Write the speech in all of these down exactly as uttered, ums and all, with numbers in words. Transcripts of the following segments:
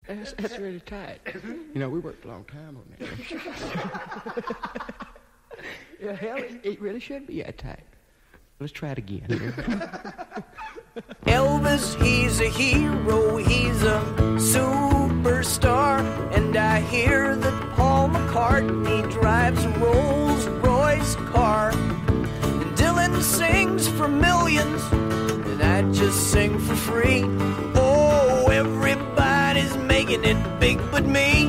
That's, that's really tight. You know, we worked a long time on that. Yeah, hell, it, it really should be that tight. Let's try it again. Elvis, he's a hero, he's a superstar, and I hear that Paul McCartney drives a Rolls Royce car. And Dylan sings for millions, and I just sing for free. Oh, everybody's making it big but me.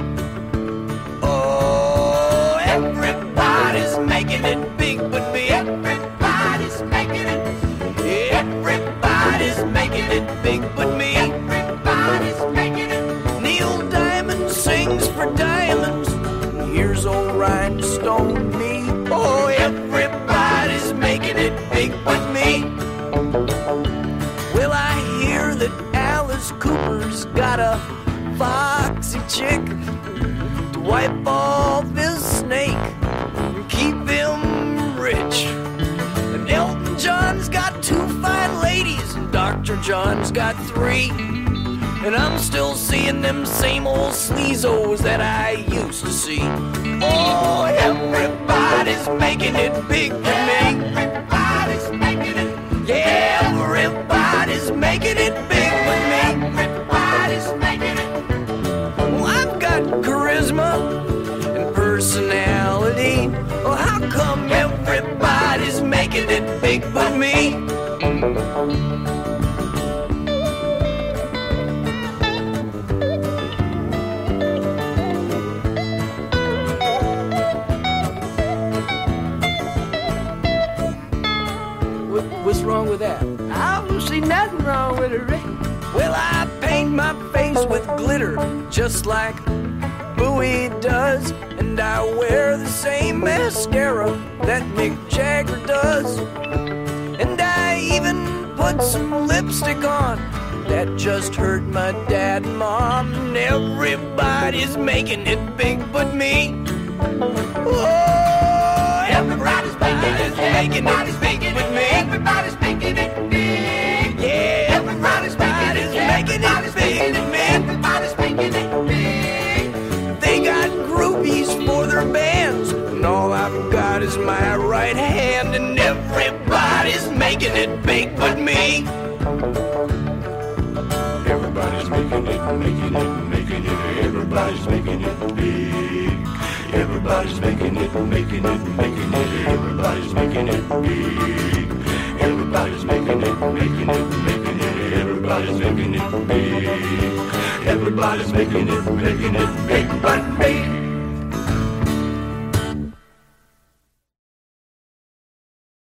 Oh, everybody's making it big but me. Everybody's making it. Everybody's making it big but me. Everybody's making it. Neil Diamond sings for diamonds. Here's old Rhinestone me. Oh, everybody's making it big but me. Well, I hear that Alice Cooper's got a foxy chick to wipe off his snake and keep him rich. And Elton John's got two fine ladies, and Doctor John's got three. And I'm still seeing them same old sleazos that I used to see. Oh, everybody's making it big for me. Everybody's making it. Yeah, everybody's making it big with me. Everybody's making it. Well, I've got charisma and personality. Well, how come everybody's making it big with me? What's wrong with that? I don't see nothing wrong with it, Rick. Well, I paint my face with glitter just like Bowie does, and I wear the same mascara that Mick Jagger does, and I even put some lipstick on that just hurt my dad and mom, and everybody's making it big but me. Oh, everybody's making it, making it big with me. Everybody's making it big. Yeah, everybody's making it, making it big with me. Everybody's making it big. They got groupies for their bands, and all I've got is my right hand, and everybody's making it big but me. Everybody's making it, making it, making it. Everybody's making it big. Everybody's making it, making it, making it. Everybody's making it big. Everybody's making it, making it, making it. Everybody's making it big. Everybody's making it, making it big but me.